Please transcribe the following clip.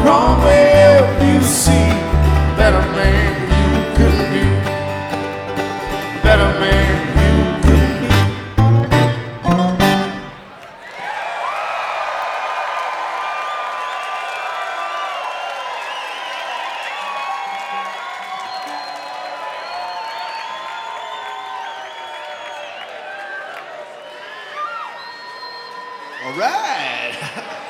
wrong way you see. Better man you could be. Better man you could be. All right.